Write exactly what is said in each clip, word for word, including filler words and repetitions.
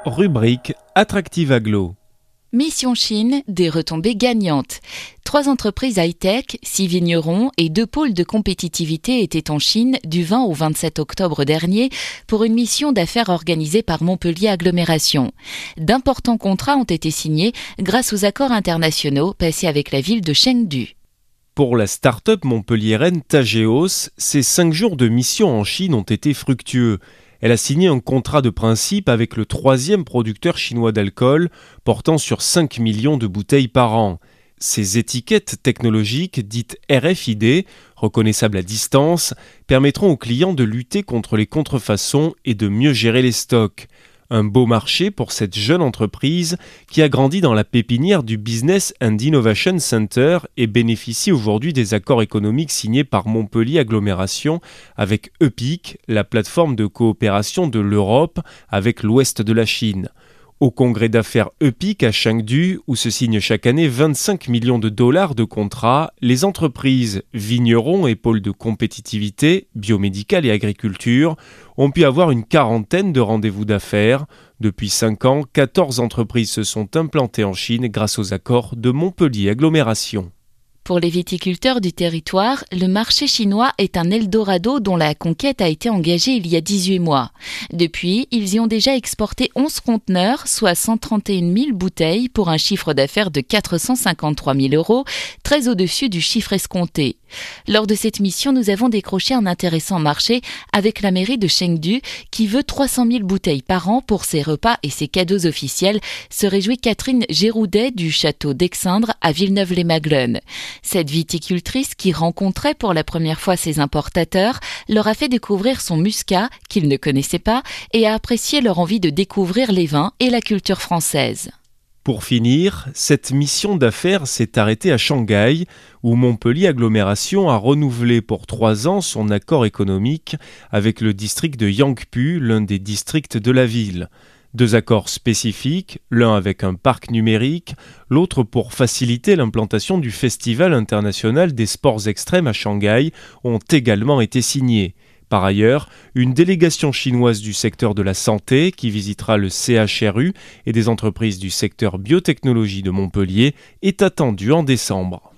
Rubrique Attractive Aglo. Mission Chine, des retombées gagnantes. Trois entreprises high-tech, six vignerons et deux pôles de compétitivité étaient en Chine du vingt au vingt-sept octobre dernier pour une mission d'affaires organisée par Montpellier Agglomération. D'importants contrats ont été signés grâce aux accords internationaux passés avec la ville de Chengdu. Pour la start-up montpelliéraine Tageos, ces cinq jours de mission en Chine ont été fructueux. Elle a signé un contrat de principe avec le troisième producteur chinois d'alcool, portant sur cinq millions de bouteilles par an. Ces étiquettes technologiques, dites R F I D, reconnaissables à distance, permettront aux clients de lutter contre les contrefaçons et de mieux gérer les stocks. Un beau marché pour cette jeune entreprise qui a grandi dans la pépinière du Business and Innovation Center et bénéficie aujourd'hui des accords économiques signés par Montpellier Agglomération avec E P I C, la plateforme de coopération de l'Europe avec l'ouest de la Chine. Au congrès d'affaires E P I C à Chengdu, où se signent chaque année vingt-cinq millions de dollars de contrats, les entreprises, vignerons et pôles de compétitivité, biomédicale et agriculture ont pu avoir une quarantaine de rendez-vous d'affaires. Depuis cinq ans, quatorze entreprises se sont implantées en Chine grâce aux accords de Montpellier Agglomération. Pour les viticulteurs du territoire, le marché chinois est un Eldorado dont la conquête a été engagée il y a dix-huit mois. Depuis, ils y ont déjà exporté onze conteneurs, soit cent trente et une mille bouteilles pour un chiffre d'affaires de quatre cent cinquante-trois mille euros, très au-dessus du chiffre escompté. Lors de cette mission, nous avons décroché un intéressant marché avec la mairie de Chengdu qui veut trois cent mille bouteilles par an pour ses repas et ses cadeaux officiels, se réjouit Catherine Géroudet du château d'Exindre à Villeneuve-les-Maglones. Cette viticultrice qui rencontrait pour la première fois ses importateurs leur a fait découvrir son muscat qu'ils ne connaissaient pas et a apprécié leur envie de découvrir les vins et la culture française. Pour finir, cette mission d'affaires s'est arrêtée à Shanghai, où Montpellier Agglomération a renouvelé pour trois ans son accord économique avec le district de Yangpu, l'un des districts de la ville. Deux accords spécifiques, l'un avec un parc numérique, l'autre pour faciliter l'implantation du Festival international des sports extrêmes à Shanghai, ont également été signés. Par ailleurs, une délégation chinoise du secteur de la santé qui visitera le C H R U et des entreprises du secteur biotechnologie de Montpellier est attendue en décembre.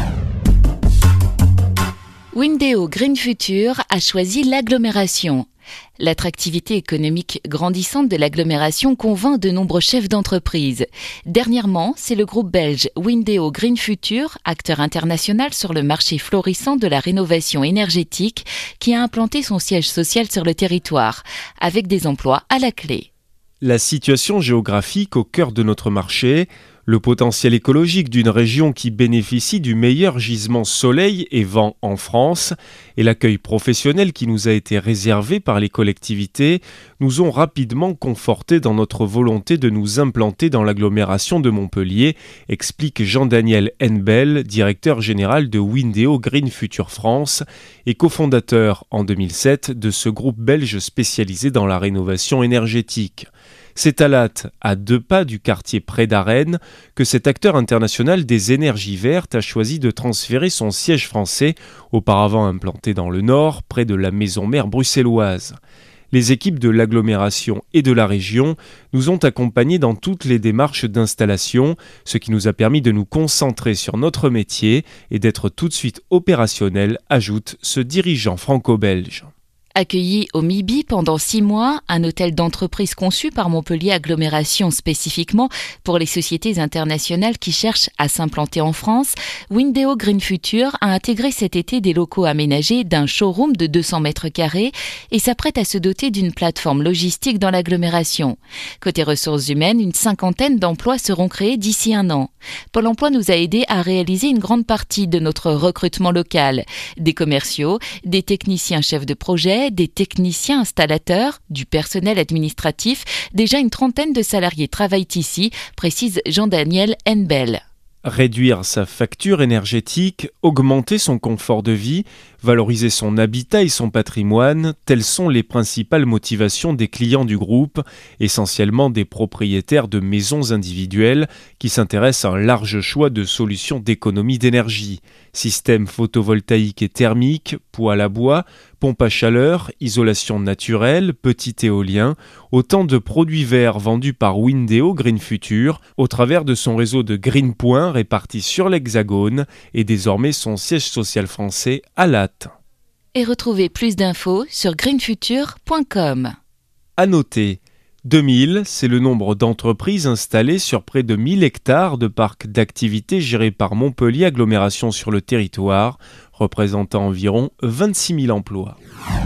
Windeo Green Future a choisi l'agglomération. L'attractivité économique grandissante de l'agglomération convainc de nombreux chefs d'entreprise. Dernièrement, c'est le groupe belge Windeo Green Future, acteur international sur le marché florissant de la rénovation énergétique, qui a implanté son siège social sur le territoire, avec des emplois à la clé. La situation géographique au cœur de notre marché, le potentiel écologique d'une région qui bénéficie du meilleur gisement soleil et vent en France et l'accueil professionnel qui nous a été réservé par les collectivités nous ont rapidement confortés dans notre volonté de nous implanter dans l'agglomération de Montpellier, explique Jean-Daniel Henbel, directeur général de Windeo Green Future France et cofondateur en deux mille sept de ce groupe belge spécialisé dans la rénovation énergétique. C'est à Latte, à deux pas du quartier près d'Arène, que cet acteur international des énergies vertes a choisi de transférer son siège français, auparavant implanté dans le nord, près de la maison mère bruxelloise. Les équipes de l'agglomération et de la région nous ont accompagnés dans toutes les démarches d'installation, ce qui nous a permis de nous concentrer sur notre métier et d'être tout de suite opérationnels, ajoute ce dirigeant franco-belge. Accueilli au M I B I pendant six mois, un hôtel d'entreprise conçu par Montpellier Agglomération spécifiquement pour les sociétés internationales qui cherchent à s'implanter en France, Windeo Green Future a intégré cet été des locaux aménagés d'un showroom de deux cents mètres carrés et s'apprête à se doter d'une plateforme logistique dans l'agglomération. Côté ressources humaines, une cinquantaine d'emplois seront créés d'ici un an. Pôle emploi nous a aidés à réaliser une grande partie de notre recrutement local. Des commerciaux, des techniciens chefs de projet, des techniciens installateurs, du personnel administratif, déjà une trentaine de salariés travaillent ici, précise Jean-Daniel Henbel. Réduire sa facture énergétique, augmenter son confort de vie, valoriser son habitat et son patrimoine, telles sont les principales motivations des clients du groupe, essentiellement des propriétaires de maisons individuelles qui s'intéressent à un large choix de solutions d'économie d'énergie. Système photovoltaïque et thermique, poêle à bois, pompe à chaleur, isolation naturelle, petit éolien, autant de produits verts vendus par Windeo Green Future au travers de son réseau de Green Points répartis sur l'Hexagone et désormais son siège social français à Latte. Et retrouvez plus d'infos sur green future point com. À noter, deux mille, c'est le nombre d'entreprises installées sur près de mille hectares de parcs d'activités gérés par Montpellier Agglomération sur le territoire, représentant environ vingt-six mille emplois.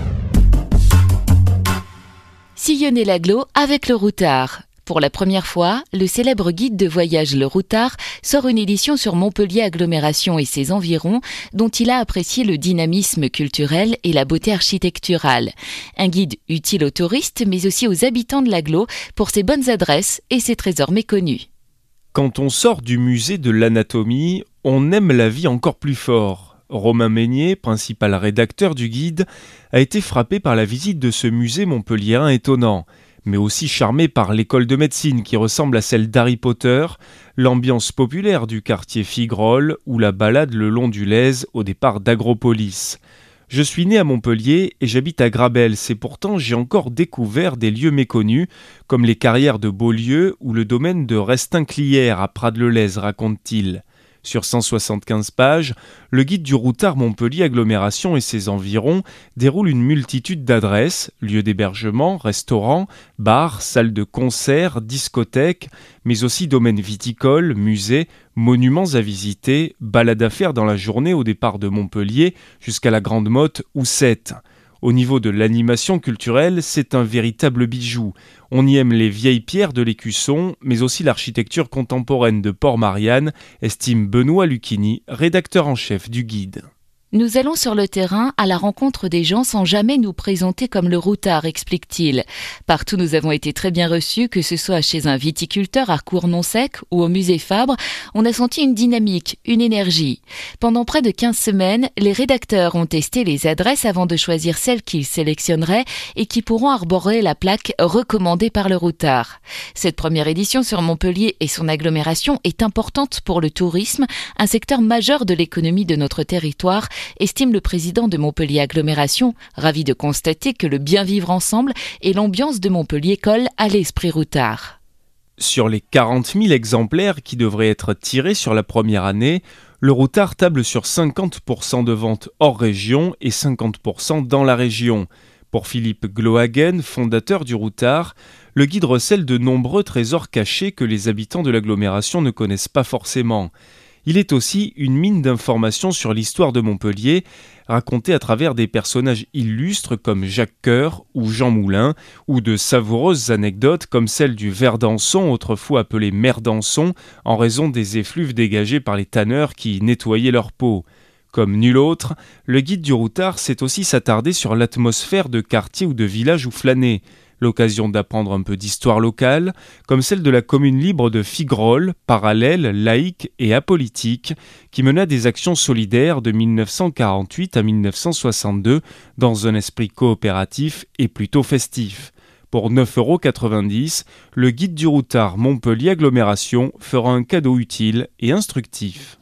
Sillonnez l'agglo avec le Routard. Pour la première fois, le célèbre guide de voyage Le Routard sort une édition sur Montpellier Agglomération et ses environs, dont il a apprécié le dynamisme culturel et la beauté architecturale. Un guide utile aux touristes, mais aussi aux habitants de l'agglo pour ses bonnes adresses et ses trésors méconnus. Quand on sort du musée de l'anatomie, on aime la vie encore plus fort. Romain Meignier, principal rédacteur du guide, a été frappé par la visite de ce musée montpelliérain étonnant, mais aussi charmé par l'école de médecine qui ressemble à celle d'Harry Potter, l'ambiance populaire du quartier Figrolles ou la balade le long du Lez au départ d'Agropolis. Je suis né à Montpellier et j'habite à Grabels et pourtant j'ai encore découvert des lieux méconnus comme les carrières de Beaulieu ou le domaine de Restin-Clière à Prades-le-Lez, raconte-t-il. Sur cent soixante-quinze pages, le guide du Routard Montpellier Agglomération et ses environs déroule une multitude d'adresses, lieux d'hébergement, restaurants, bars, salles de concert, discothèques, mais aussi domaines viticoles, musées, monuments à visiter, balades à faire dans la journée au départ de Montpellier jusqu'à la Grande Motte ou Sète. Au niveau de l'animation culturelle, c'est un véritable bijou. On y aime les vieilles pierres de l'Écusson, mais aussi l'architecture contemporaine de Port-Marianne, estime Benoît Lucchini, rédacteur en chef du guide. Nous allons sur le terrain à la rencontre des gens sans jamais nous présenter comme le Routard, explique-t-il. Partout nous avons été très bien reçus, que ce soit chez un viticulteur à Cournon-Sec ou au musée Fabre, on a senti une dynamique, une énergie. Pendant près de quinze semaines, les rédacteurs ont testé les adresses avant de choisir celles qu'ils sélectionneraient et qui pourront arborer la plaque recommandée par le Routard. Cette première édition sur Montpellier et son agglomération est importante pour le tourisme, un secteur majeur de l'économie de notre territoire, estime le président de Montpellier Agglomération, ravi de constater que le bien vivre ensemble et l'ambiance de Montpellier collent à l'esprit Routard. Sur les quarante mille exemplaires qui devraient être tirés sur la première année, le Routard table sur cinquante pour cent de ventes hors région et cinquante pour cent dans la région. Pour Philippe Glohagen, fondateur du Routard, le guide recèle de nombreux trésors cachés que les habitants de l'agglomération ne connaissent pas forcément. Il est aussi une mine d'informations sur l'histoire de Montpellier, racontée à travers des personnages illustres comme Jacques Coeur ou Jean Moulin, ou de savoureuses anecdotes comme celle du Verdançon, autrefois appelé Merdançon, en raison des effluves dégagés par les tanneurs qui y nettoyaient leur peau. Comme nul autre, le guide du Routard sait aussi s'attarder sur l'atmosphère de quartier ou de village où flâner. L'occasion d'apprendre un peu d'histoire locale, comme celle de la commune libre de Figrolles, parallèle, laïque et apolitique, qui mena des actions solidaires de mille neuf cent quarante-huit à mille neuf cent soixante-deux dans un esprit coopératif et plutôt festif. Pour neuf euros quatre-vingt-dix, le guide du Routard Montpellier Agglomération fera un cadeau utile et instructif.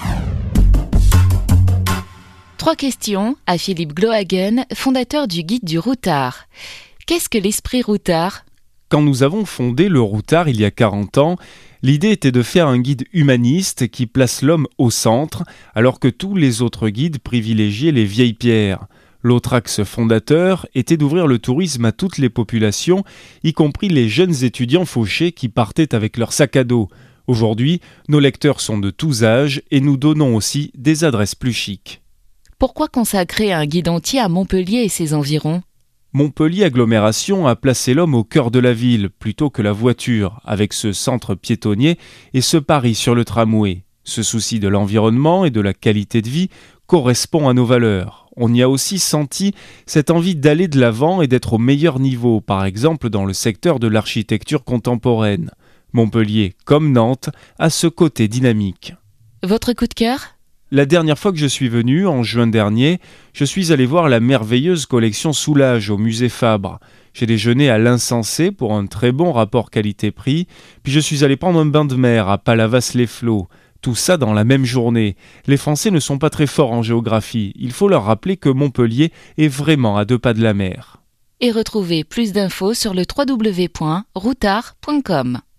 Trois questions à Philippe Glohagen, fondateur du guide du Routard. Qu'est-ce que l'esprit Routard ? Quand nous avons fondé le Routard il y a quarante ans, l'idée était de faire un guide humaniste qui place l'homme au centre, alors que tous les autres guides privilégiaient les vieilles pierres. L'autre axe fondateur était d'ouvrir le tourisme à toutes les populations, y compris les jeunes étudiants fauchés qui partaient avec leur sac à dos. Aujourd'hui, nos lecteurs sont de tous âges et nous donnons aussi des adresses plus chics. Pourquoi consacrer un guide entier à Montpellier et ses environs ? Montpellier Agglomération a placé l'homme au cœur de la ville plutôt que la voiture, avec ce centre piétonnier et ce pari sur le tramway. Ce souci de l'environnement et de la qualité de vie correspond à nos valeurs. On y a aussi senti cette envie d'aller de l'avant et d'être au meilleur niveau, par exemple dans le secteur de l'architecture contemporaine. Montpellier, comme Nantes, a ce côté dynamique. Votre coup de cœur ? La dernière fois que je suis venu, en juin dernier, je suis allé voir la merveilleuse collection Soulage au musée Fabre. J'ai déjeuné à l'Insensé pour un très bon rapport qualité-prix, puis je suis allé prendre un bain de mer à Palavas-les-Flots. Tout ça dans la même journée. Les Français ne sont pas très forts en géographie. Il faut leur rappeler que Montpellier est vraiment à deux pas de la mer. Et retrouvez plus d'infos sur le w w w point routard point com.